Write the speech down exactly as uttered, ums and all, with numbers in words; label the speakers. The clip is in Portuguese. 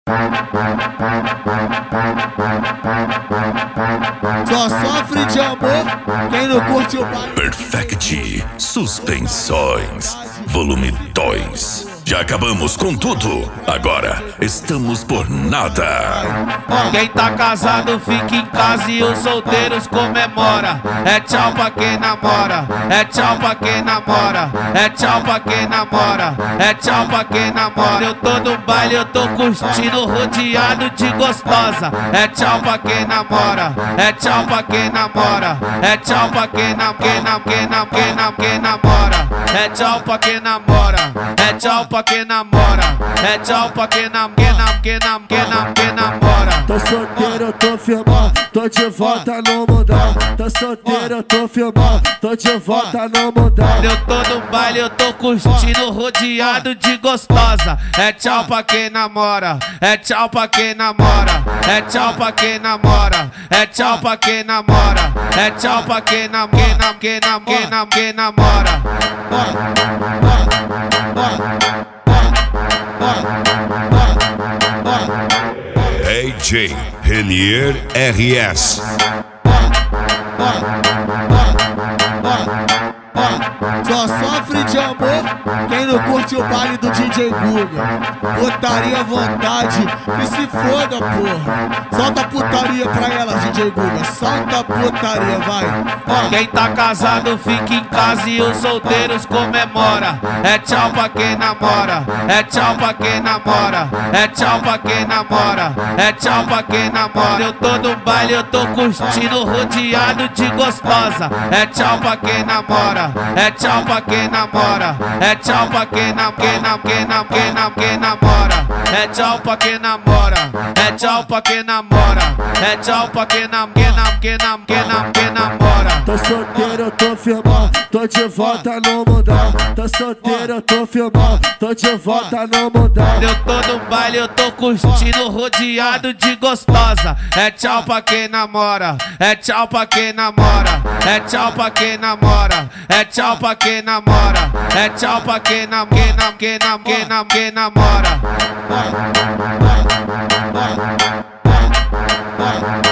Speaker 1: Só sofre de amor quem não curte o baile.
Speaker 2: Perfect Suspensões, volume dois. Já acabamos com tudo, agora estamos por nada.
Speaker 3: Quem tá casado fica em casa e os solteiros comemora. É tchau pra quem namora, é tchau pra quem namora, é tchau pra quem namora, é tchau pra quem namora. Eu tô no baile, eu tô curtindo, rodeado de gostosa. É tchau pra quem namora, é tchau pra quem namora, é tchau pra quem nam, quem nam, quem nam, quem nam, quem namora. É tchau pra quem namora, é tchau pra quem namora, é tchau pra quem nam, quem nam, quem nam, quem nam, quem namora.
Speaker 1: Tô solteiro, eu tô firmão, tô de volta no mundão. Tô solteiro, eu tô firmão, tô de volta no mundão.
Speaker 3: Eu tô no baile, eu tô curtindo, rodeado de gostosa. É tchau pra quem namora, é tchau pra quem namora, é tchau pra quem namora, é tchau pra quem namora, é tchau pra quem nam, quem nam, quem nam, quem nam, quem namora.
Speaker 2: D J Renier R S.
Speaker 1: Só sofre de amor quem não curte o baile do D J Guga. Putaria à vontade, que se foda, porra. Solta a putaria pra ela, D J Guga. Solta a putaria, vai.
Speaker 3: Quem tá casado fica em casa e os solteiros comemora. É tchau pra quem namora, é tchau pra quem namora, é tchau pra quem namora, é tchau pra quem namora. Eu tô no baile, eu tô curtindo, rodeado de gostosa. É tchau pra quem namora, é tchau pra quem namora, é tchau pra quem nam, quem nam, quem nam, quem nam, quem namora. É tchau pra quem namora, é tchau pra quem namora, é tchau pra quem nam, quem nam, quem nam, quem nam, quem namora.
Speaker 1: Tô solteiro, eu tô firmão, tô de volta no mundão. Tô solteiro, eu tô firmão, tô de volta no mundão.
Speaker 3: Eu tô no baile, eu tô curtindo, rodeado de gostosa. É tchau pra quem namora, é tchau pra quem namora, é tchau pra quem namora, é tchau pra quem namora, é tchau pra quem nam, quem nam, quem nam, quem nam, quem namora.